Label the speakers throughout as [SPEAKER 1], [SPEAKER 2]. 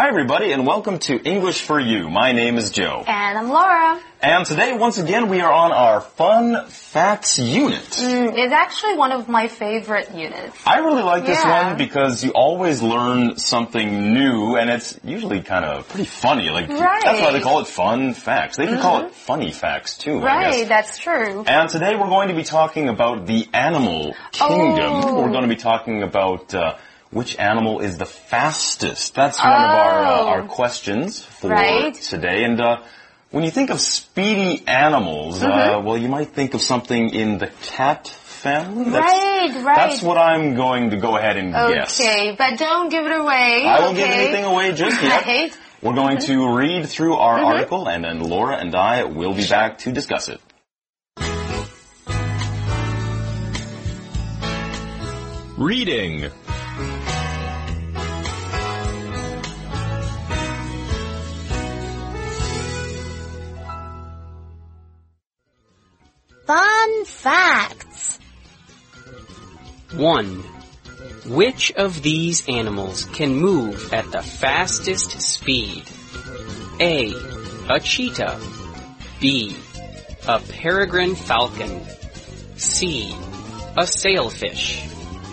[SPEAKER 1] Hi, everybody, and welcome to English for You. My name is Joe.
[SPEAKER 2] And I'm Laura.
[SPEAKER 1] And today, once again, we are on our Fun Facts unit.
[SPEAKER 2] It's actually one of my favorite units.
[SPEAKER 1] I really like this one because you always learn something new, and it's usually kind of pretty funny. That's why they call it Fun Facts. They can call it Funny Facts, too, I guess.
[SPEAKER 2] Right, that's true.
[SPEAKER 1] And today, we're going to be talking about the animal kingdom.
[SPEAKER 2] Oh.
[SPEAKER 1] We're going to be talking about... which animal is the fastest? That's one of our questions for today. And when you think of speedy animals, well, you might think of something in the cat family. That's what I'm going to go ahead and guess.
[SPEAKER 2] Okay, but don't give it away.
[SPEAKER 1] I won't give anything away just yet.
[SPEAKER 2] Right.
[SPEAKER 1] We're going to read through our article, and then Laura and I will be back to discuss it. Reading.
[SPEAKER 3] Fun facts.
[SPEAKER 4] 1. Which of these animals can move at the fastest speed? A. A cheetah. B. A peregrine falcon. C. A sailfish.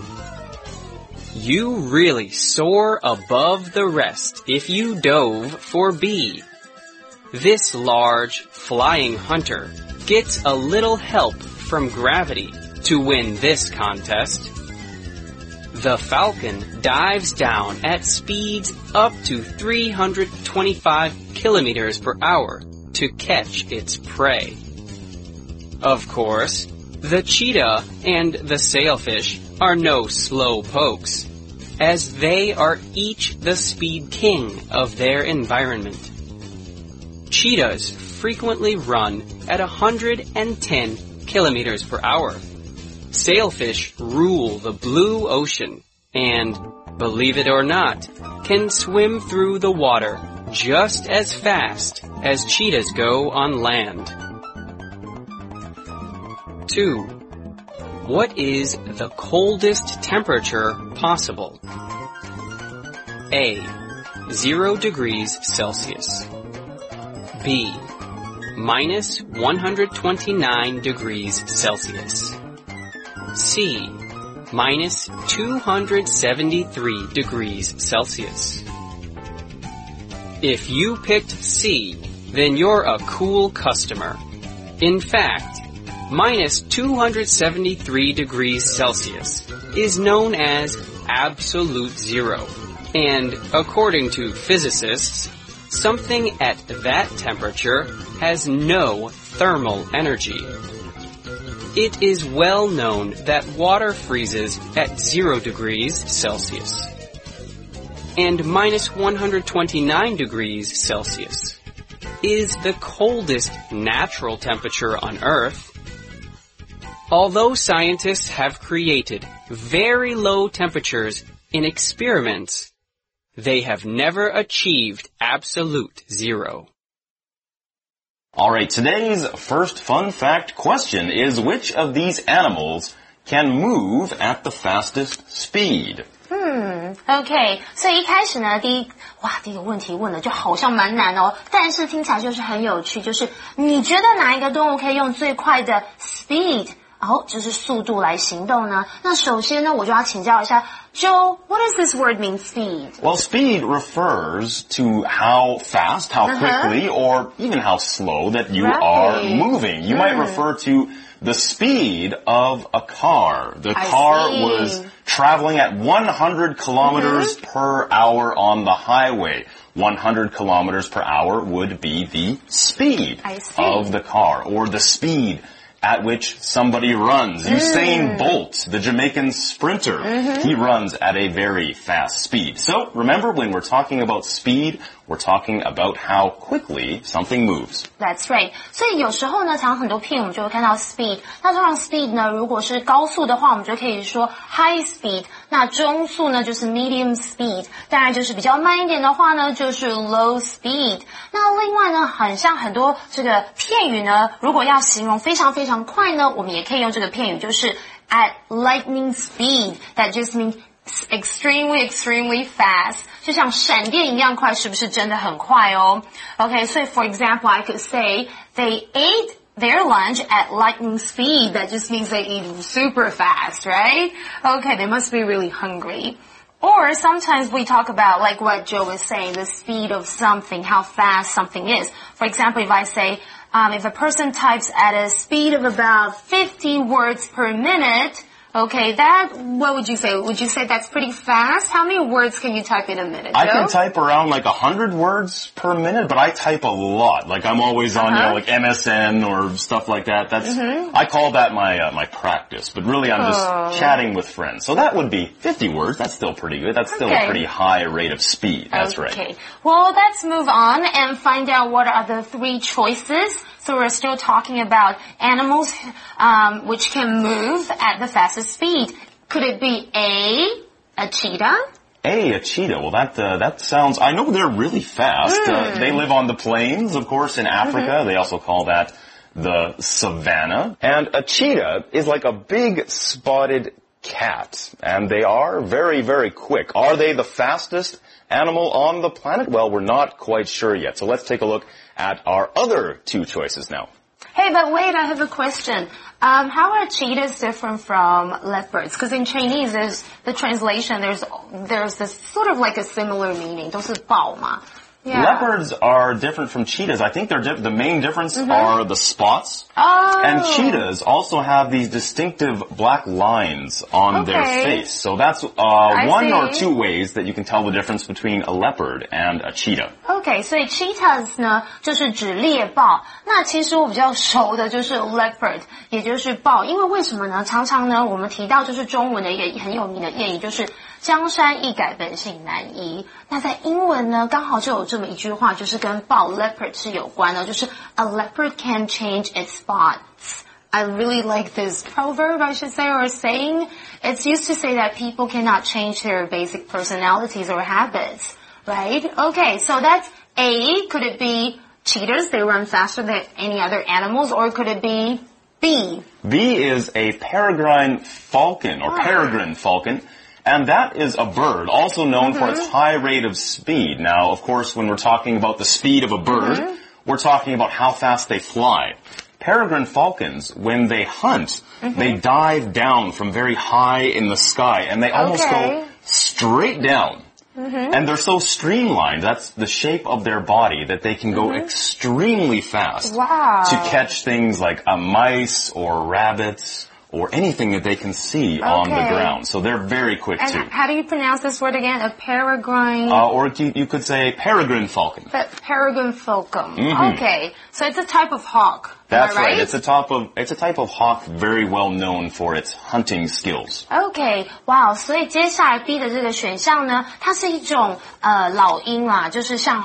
[SPEAKER 4] You really soar above the rest if you dove for B. This large, flying hunter gets a little help from gravity to win this contest. The falcon dives down at speeds up to 325 kilometers per hour to catch its prey. Of course, the cheetah and the sailfish are no slow pokes, as they are each the speed king of their environment. Cheetahs frequently run at 110 kilometers per hour. Sailfish rule the blue ocean and, believe it or not, can swim through the water just as fast as cheetahs go on land. 2. What is the coldest temperature possible? A. 0 degrees Celsius. B. Minus 129 degrees Celsius. C. Minus 273 degrees Celsius. If you picked C, then you're a cool customer. In fact, minus 273 degrees Celsius is known as absolute zero. And according to physicists, something at that temperature has no thermal energy. It is well known that water freezes at 0 degrees Celsius. And minus 129 degrees Celsius is the coldest natural temperature on Earth. Although scientists have created very low temperatures in experiments, they have never achieved absolute zero.
[SPEAKER 1] Alright, today's first fun fact question is which of these animals can move at the fastest speed?
[SPEAKER 2] OK， 所以一开始呢，第一个问题问的就好像蛮难哦，但是听起来就是很有趣，就是你觉得哪一个动物可以用最快的 speed？就是速度来行动呢？那首先呢，我就要请教一下 Joe, what does this word mean, speed?
[SPEAKER 1] Well, speed refers to how fast, how quickly, or even how slow that you are moving. You might refer to the speed of a car. The car was traveling at 100 kilometers per hour on the highway. 100 kilometers per hour would be the speed of the car, or the speed at which somebody runs. Usain Bolt, the Jamaican sprinter, he runs at a very fast speed. So remember, when we're talking about speed, we're talking about how quickly something moves.
[SPEAKER 2] That's right. 所以有时候呢，常很多片我们就会看到 speed。那通常 speed 呢，如果是高速的话，我们就可以说 high speed。那中速呢，就是 medium speed。当然就是比较慢一点的话呢，就是 low speed。那另外呢，很像很多这个片语呢，如果要形容非常非常快呢，我们也可以用这个片语，就是 at lightning speed. That just means extremely fast， 就像闪电一样快，是不是真的很快哦 ？Okay, so for example, I could say they ate their lunch at lightning speed. That just means they eat super fast, right? Okay, they must be really hungry. Or sometimes we talk about, like what Joe was saying, the speed of something, how fast something is. For example, if I say, if a person types at a speed of about 50 words per minute, okay, what would you say? Would you say that's pretty fast? How many words can you type in a minute, Joe?
[SPEAKER 1] I can type around like 100 words per minute, but I type a lot. Like I'm always on, like MSN or stuff like that. That's, I call that my practice, but really I'm just chatting with friends. So that would be 50 words. That's still pretty good. That's still a pretty high rate of speed. That's right.
[SPEAKER 2] Okay. Well, let's move on and find out what are the 3 choices. So we're still talking about animals, which can move at the fastest speed. Could it be a cheetah?
[SPEAKER 1] A cheetah. Well, that sounds, I know they're really fast. They live on the plains, of course, in Africa. They also call that the savannah. And a cheetah is like a big spotted cat. And they are very, very quick. Are they the fastest animal on the planet? Well, we're not quite sure yet. So let's take a look at our other 2 choices now.
[SPEAKER 2] Hey, but wait, I have a question. How are cheetahs different from leopards? Because in Chinese, there's the translation, there's this sort of like a similar meaning. 都是豹嘛. Yeah.
[SPEAKER 1] Leopards are different from cheetahs. I think the main difference are the spots.
[SPEAKER 2] Oh.
[SPEAKER 1] And cheetahs also have these distinctive black lines on their face. So that's one or 2 ways that you can tell the difference between a leopard and a cheetah.
[SPEAKER 2] Okay, 所以 cheetahs 呢就是指猎豹。那其实我比较熟的就是 leopard， 也就是豹。因为为什么呢？常常呢我们提到就是中文的一个很有名的谚语，就是江山易改，本性难移。那在英文呢，刚好就有这么一句话，就是跟豹 leopard 是有关的，就是 a leopard can change its spots. I really like this proverb, I should say, or saying. It's used to say that people cannot change their basic personalities or habits, right? Okay, so that's A. Could it be cheetahs? They run faster than any other animals, or could it be B?
[SPEAKER 1] B is a peregrine falcon, or peregrine falcon. And that is a bird, also known for its high rate of speed. Now, of course, when we're talking about the speed of a bird, we're talking about how fast they fly. Peregrine falcons, when they hunt, they dive down from very high in the sky, and they almost go straight down. And they're so streamlined, that's the shape of their body, that they can go extremely fast to catch things like mice or rabbits, or anything that they can see on the ground. So they're very quick too.
[SPEAKER 2] And how do you pronounce this word again? A peregrine?
[SPEAKER 1] Or you could say peregrine falcon.
[SPEAKER 2] Peregrine falcon. Okay. So it's a type of hawk.
[SPEAKER 1] That's
[SPEAKER 2] right?
[SPEAKER 1] It's a type of hawk very well known for its hunting skills.
[SPEAKER 2] Okay. Wow. 所以接下来 B 的这个选项呢，它是一种老鹰啦，就是像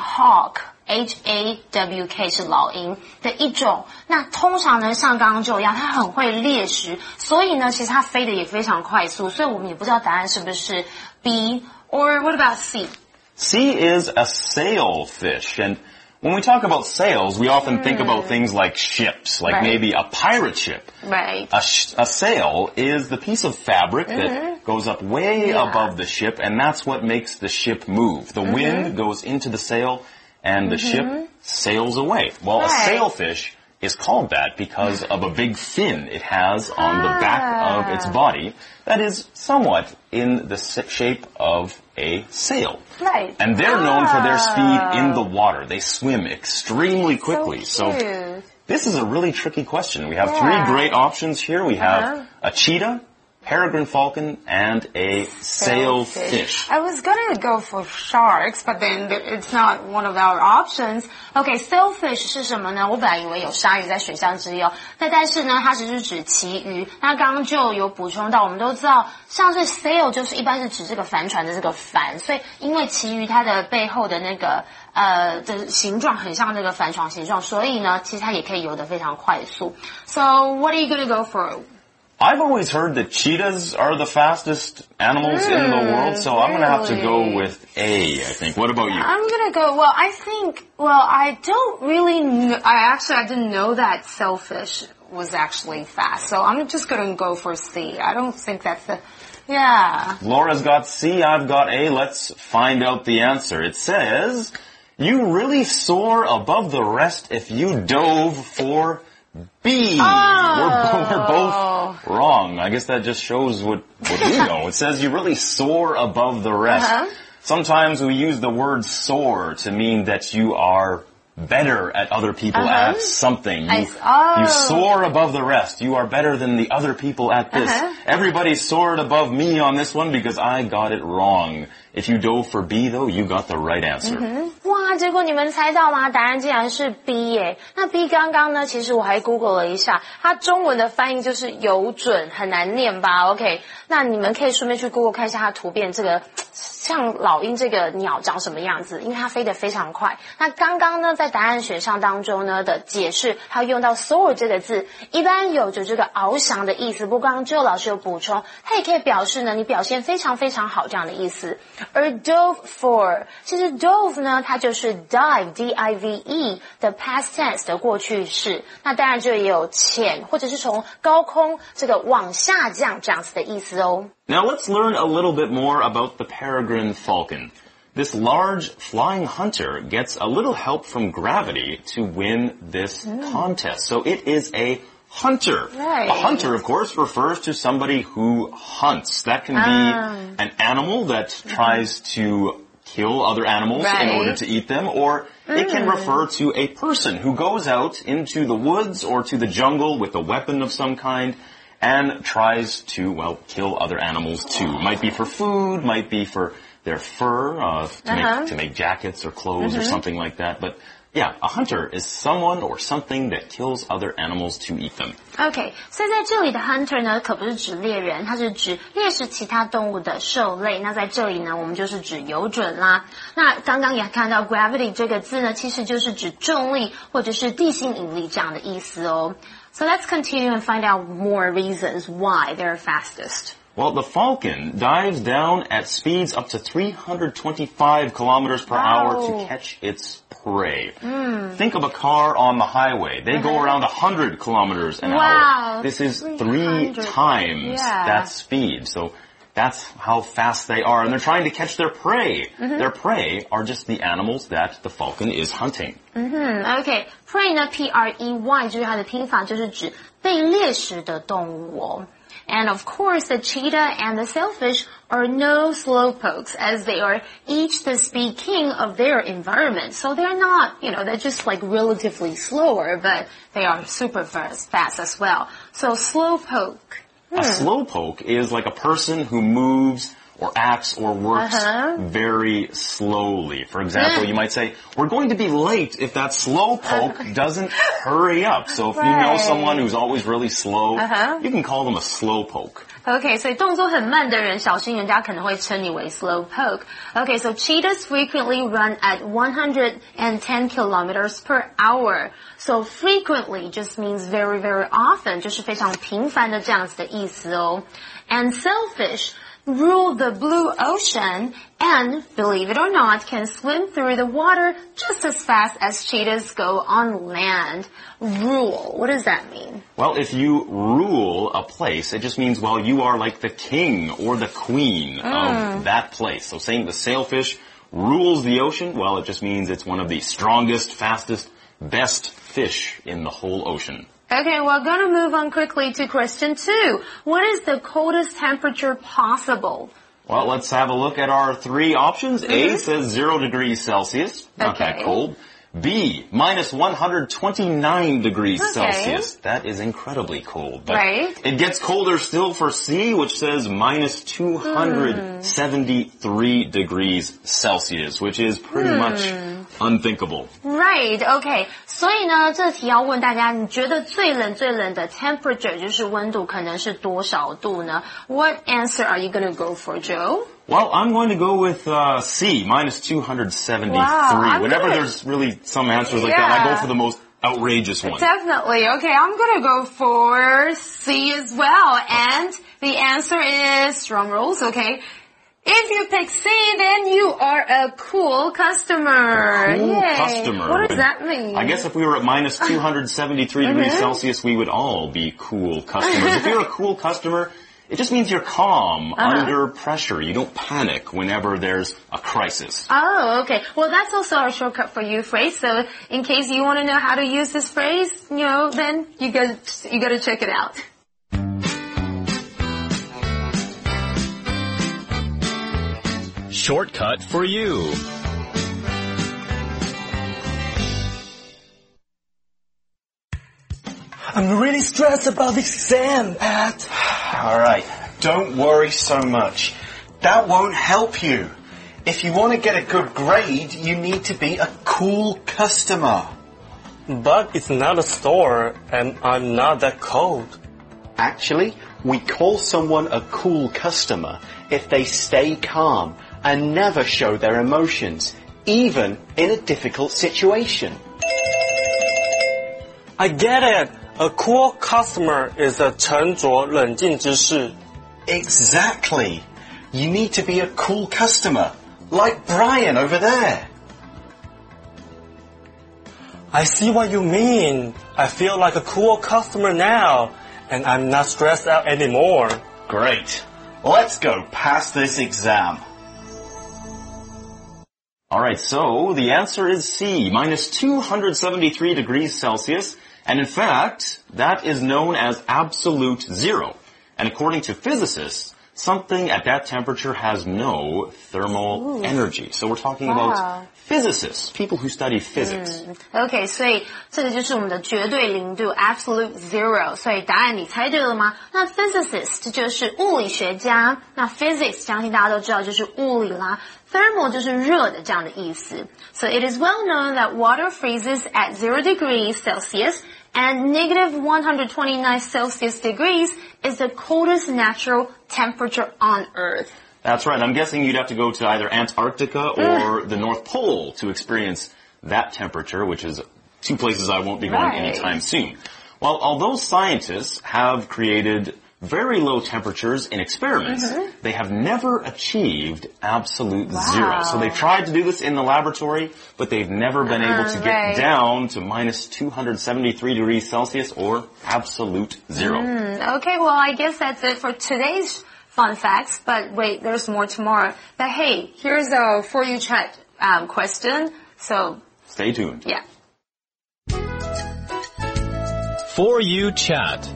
[SPEAKER 2] hawk。H-A-W-K 是老鹰的一种，那通常呢，像刚刚就一样，它很会猎食，所以呢，其实它飞得也非常快速，所以我们也不知道答案是不是 B or what about C?
[SPEAKER 1] C is a sailfish, and when we talk about sails, we often think about things like ships, like maybe a pirate ship.
[SPEAKER 2] Right.
[SPEAKER 1] A sail is the piece of fabric that goes up way above the ship, and that's what makes the ship move. The wind goes into the sail, and the ship sails away. Well, a sailfish is called that because of a big fin it has on the back of its body that is somewhat in the shape of a sail.
[SPEAKER 2] Right.
[SPEAKER 1] And they're known for their speed in the water. They swim extremely quickly.
[SPEAKER 2] So cute.
[SPEAKER 1] This is a really tricky question. We have 3 great options here. We have a cheetah, peregrine falcon, and a sailfish.
[SPEAKER 2] I was gonna go for sharks, but then it's not one of our options. Okay, sailfish 是什么呢？我本来以为有鲨鱼在选项之一哦，但是呢，它只是指旗鱼。那刚刚就有补充到，我们都知道，像是 sail 就是一般是指这个帆船的这个帆，所以因为旗鱼它的背后的那个的形状很像这个帆船形状，所以呢，其实它也可以游得非常快速。So what are you gonna go for?
[SPEAKER 1] I've always heard that cheetahs are the fastest animals in the world, so I'm going to have to go with A, I think. What about you?
[SPEAKER 2] I'm going to go, I don't really know, I didn't know that sailfish was actually fast, so I'm just going to go for C. I don't think that's the Yeah.
[SPEAKER 1] Laura's got C, I've got A. Let's find out the answer. It says, you really soar above the rest if you dove for B.
[SPEAKER 2] Oh.
[SPEAKER 1] We're both wrong. I guess that just shows what we know. It says you really soar above the rest. Sometimes we use the word soar to mean that you are better at other people at something. You soar above the rest. You are better than the other people at this. Everybody soared above me on this one because I got it wrong. If you dove for B, though, you got the right answer.
[SPEAKER 2] 哇，结果你们猜到吗？答案竟然是 B 耶。那 B 刚刚呢，其实我还 Google 了一下，它中文的翻译就是有准，很难念吧 ？OK， 那你们可以顺便去 Google 看一下它图片，这个像老鹰这个鸟长什么样子，因为它飞得非常快。那刚刚呢，在答案选项当中呢的解释，它用到 soar 这个字，一般有着这个翱翔的意思。不过刚刚 Joe 老师有补充，它也可以表示呢你表现非常非常好这样的意思。而 dove for， 其实 dove 呢，它就是 dive D-I-V-E 的 past tense 的过去式。那当然就也有潜或者是从高空这个往下降这样子的意思哦。
[SPEAKER 1] Now let's learn a little bit more about the peregrine falcon. This large flying hunter gets a little help from gravity to win this contest. So it is a hunter.
[SPEAKER 2] Right.
[SPEAKER 1] A hunter, of course, refers to somebody who hunts. That can be an animal that tries to kill other animals in order to eat them, or it can refer to a person who goes out into the woods or to the jungle with a weapon of some kind and tries to, well, kill other animals too. Might be for food, might be for their fur, to make jackets or clothes or something like that. But yeah, a hunter is someone or something that kills other animals to eat them.
[SPEAKER 2] OK， 所以在这里的 hunter 呢，可不是指猎人，它是指猎食其他动物的兽类。那在这里呢，我们就是指有准啦。那刚刚也看到 gravity 这个字呢，其实就是指重力或者是地心引力这样的意思哦。So let's continue and find out more reasons why they're fastest.
[SPEAKER 1] Well, the falcon dives down at speeds up to 325 kilometers per hour to catch its prey. Think of a car on the highway. They go around 100 kilometers an hour. This is 3 times that speed. So that's how fast they are. And they're trying to catch their prey. Their prey are just the animals that the falcon is hunting.
[SPEAKER 2] OK， prey 呢 P-R-E-Y 就是它的拼法，就是指被猎食的动物哦。And of course, the cheetah and the sailfish are no slowpokes, as they are each the speed king of their environment. So they're not, they're just like relatively slower, but they are super fast as well. So slowpoke.
[SPEAKER 1] A slowpoke is like a person who moves or acts or works very slowly. For example, you might say, we're going to be late if that slowpoke doesn't hurry up. So if you know someone who's always really slow, you can call them a slowpoke.
[SPEAKER 2] Okay, 所以动作很慢的人，小心人家可能会称你为 slowpoke. Okay, so cheetahs frequently run at 110 kilometers per hour. So frequently just means very, very often, 就是非常频繁的这样子的意思哦。And sailfish rule the blue ocean and, believe it or not, can swim through the water just as fast as cheetahs go on land. Rule, what does that mean?
[SPEAKER 1] Well, if you rule a place, it just means, well, you are like the king or the queen of that place. So saying the sailfish rules the ocean, well, it just means it's one of the strongest, fastest, best fish in the whole ocean.
[SPEAKER 2] Okay, we're going to move on quickly to question 2. What is the coldest temperature possible?
[SPEAKER 1] Well, let's have a look at our 3 options. A says 0 degrees Celsius. Not that cold. B, minus 129 degrees Celsius. That is incredibly cold. But it gets colder still for C, which says minus 273 degrees Celsius, which is pretty much unthinkable.
[SPEAKER 2] Right, okay. 所以呢，这题要问大家，你觉得最冷的 temperature 就是温度可能是多少度呢？ What answer are you going to go for, Joe?
[SPEAKER 1] Well, I'm going to go with C, minus 273.
[SPEAKER 2] Wow,
[SPEAKER 1] Whenever there's really some answers like that, I go for the most outrageous one.
[SPEAKER 2] Definitely. Okay, I'm going to go for C as well. And the answer is, drum rolls, okay. If you pick C, then you are a cool customer.
[SPEAKER 1] Cool customer.
[SPEAKER 2] What does that mean?
[SPEAKER 1] I guess if we were at minus 273 degrees Celsius, we would all be cool customers. If you're a cool customer, It just means you're calm under pressure. You don't panic whenever there's a crisis.
[SPEAKER 2] Oh, okay. Well, that's also our shortcut for you phrase. So in case you want to know how to use this phrase, then you gotta check it out.
[SPEAKER 5] Shortcut for you.
[SPEAKER 6] I'm really stressed about this exam, Pat.
[SPEAKER 7] Alright, don't worry so much. That won't help you. If you want to get a good grade, you need to be a cool customer.
[SPEAKER 6] But it's not a store, and I'm not that cold.
[SPEAKER 7] Actually, we call someone a cool customer if they stay calm and never show their emotions, even in a difficult situation.
[SPEAKER 6] I get it. A cool customer is a 沉着冷静之士.
[SPEAKER 7] Exactly. You need to be a cool customer, like Brian over there.
[SPEAKER 6] I see what you mean. I feel like a cool customer now, and I'm not stressed out anymore.
[SPEAKER 7] Great. Let's go pass this exam.
[SPEAKER 1] Alright, so the answer is C, minus 273 degrees Celsius. And in fact, that is known as absolute zero. And according to physicists, something at that temperature has no thermal energy. So we're talking about physicists, people who study physics.
[SPEAKER 2] OK, 所以这个就是我们的绝对零度 absolute zero。所以答案你猜对了吗？那 physicist 就是物理学家，那 physics 相信大家都知道就是物理啦。Thermal 就是热的这样的意思。So it is well known that water freezes at 0 degrees Celsius and negative 129 Celsius degrees is the coldest natural temperature on Earth.
[SPEAKER 1] That's right. I'm guessing you'd have to go to either Antarctica or the North Pole to experience that temperature, which is two places I won't be going anytime soon. Well, although scientists have created very low temperatures in experiments, they have never achieved absolute zero. So they've tried to do this in the laboratory, but they've never been able to get down to minus 273 degrees Celsius or absolute zero.
[SPEAKER 2] Okay, well, I guess that's it for today's fun facts. But wait, there's more tomorrow. But hey, here's our For You Chat question. So
[SPEAKER 1] stay tuned.
[SPEAKER 2] Yeah.
[SPEAKER 5] For You Chat.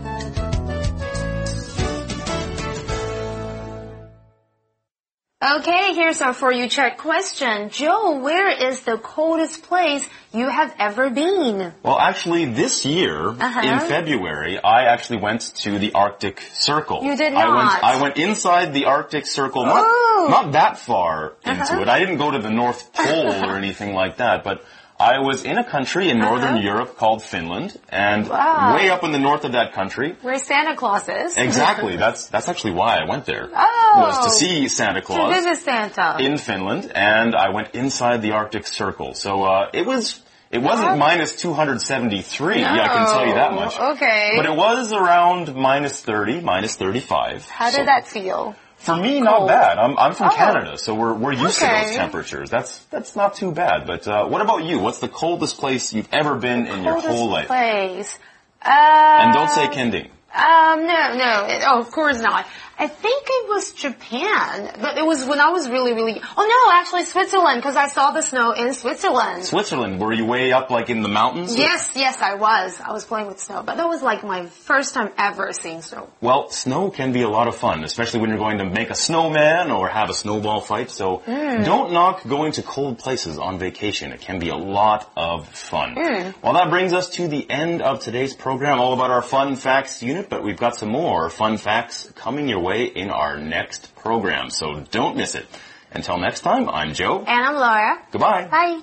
[SPEAKER 2] Okay, here's our For You Chat question. Joe, where is the coldest place you have ever been?
[SPEAKER 1] Well, actually, this year, in February, I actually went to the Arctic Circle.
[SPEAKER 2] You did not?
[SPEAKER 1] I went inside the Arctic Circle, not that far into it. I didn't go to the North Pole or anything like that, but I was in a country in Northern Europe called Finland, and way up in the north of that country.
[SPEAKER 2] Where Santa Claus is.
[SPEAKER 1] Exactly. That's actually why I went there. Was to see Santa Claus.
[SPEAKER 2] To visit Santa.
[SPEAKER 1] In Finland, and I went inside the Arctic Circle. So, it wasn't minus 273, I can tell you that much.
[SPEAKER 2] Okay.
[SPEAKER 1] But it was around minus 30, minus 35.
[SPEAKER 2] How did that feel?
[SPEAKER 1] For me, not bad. I'm from Canada, so we're used to those temperatures. That's not too bad. But what about you? What's the coldest place you've ever been in your whole life?
[SPEAKER 2] Place.
[SPEAKER 1] And don't say Kending.
[SPEAKER 2] No. Of course not. I think it was Japan, but it was when I was really, actually Switzerland, because I saw the snow in Switzerland.
[SPEAKER 1] Switzerland? Were you way up, like, in the mountains?
[SPEAKER 2] Yes, I was. I was playing with snow, but that was like my first time ever seeing snow.
[SPEAKER 1] Well, snow can be a lot of fun, especially when you're going to make a snowman or have a snowball fight, so don't knock going to cold places on vacation. It can be a lot of fun. Well, that brings us to the end of today's program, all about our Fun Facts unit, but we've got some more fun facts coming your way in our next program, so don't miss it. Until next time, I'm Joe.
[SPEAKER 2] And I'm Laura.
[SPEAKER 1] Goodbye.
[SPEAKER 2] Bye.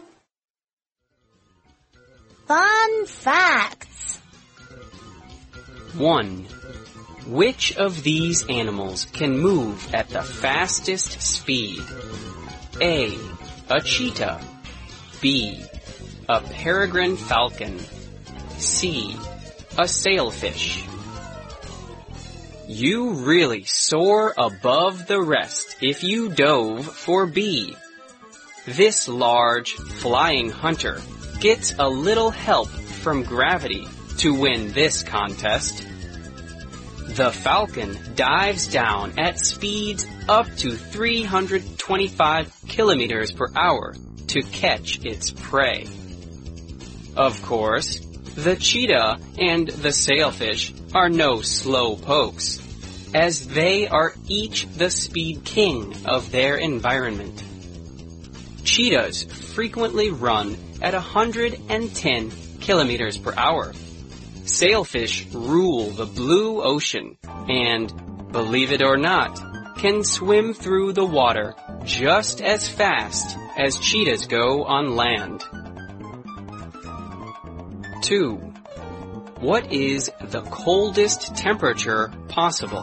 [SPEAKER 3] Fun facts.
[SPEAKER 4] 1. Which of these animals can move at the fastest speed? A. A cheetah. B. A peregrine falcon. C. A sailfish. You really soar above the rest if you dove for B. This large, flying hunter gets a little help from gravity to win this contest. The falcon dives down at speeds up to 325 kilometers per hour to catch its prey. Of course, the cheetah and the sailfish are no slow pokes, as they are each the speed king of their environment. Cheetahs frequently run at 110 kilometers per hour. Sailfish rule the blue ocean and, believe it or not, can swim through the water just as fast as cheetahs go on land. 2. What is the coldest temperature possible?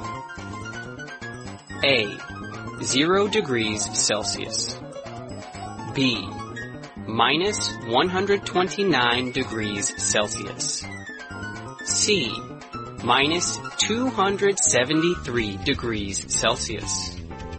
[SPEAKER 4] A. 0 degrees Celsius. B. Minus 129 degrees Celsius. C. Minus 273 degrees Celsius.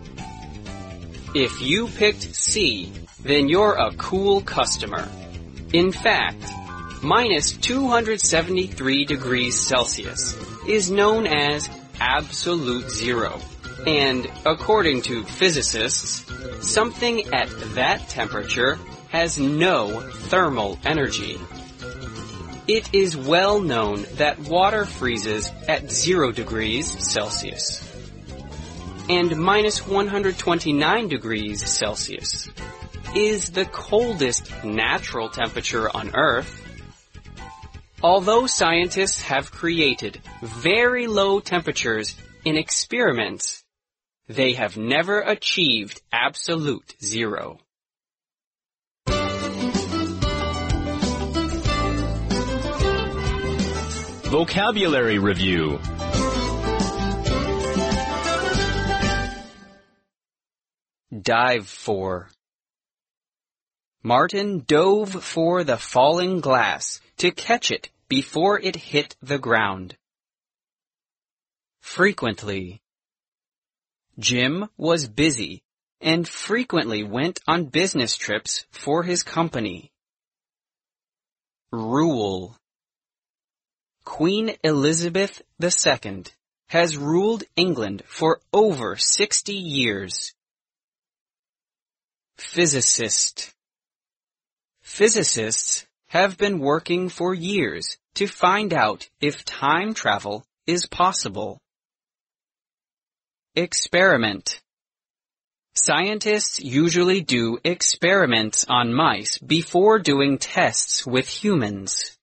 [SPEAKER 4] If you picked C, then you're a cool customer. In fact, minus 273 degrees Celsius is known as absolute zero. And according to physicists, something at that temperature has no thermal energy. It is well known that water freezes at 0 degrees Celsius. And minus 129 degrees Celsius is the coldest natural temperature on Earth. Although scientists have created very low temperatures in experiments, they have never achieved absolute zero.
[SPEAKER 5] Vocabulary Review.
[SPEAKER 4] Dive for. Martin dove for the falling glass to catch it before it hit the ground. Frequently. Jim was busy and frequently went on business trips for his company. Rule. Queen Elizabeth II has ruled England for over 60 years. Physicist. Physicists have been working for years to find out if time travel is possible. Experiment. Scientists usually do experiments on mice before doing tests with humans.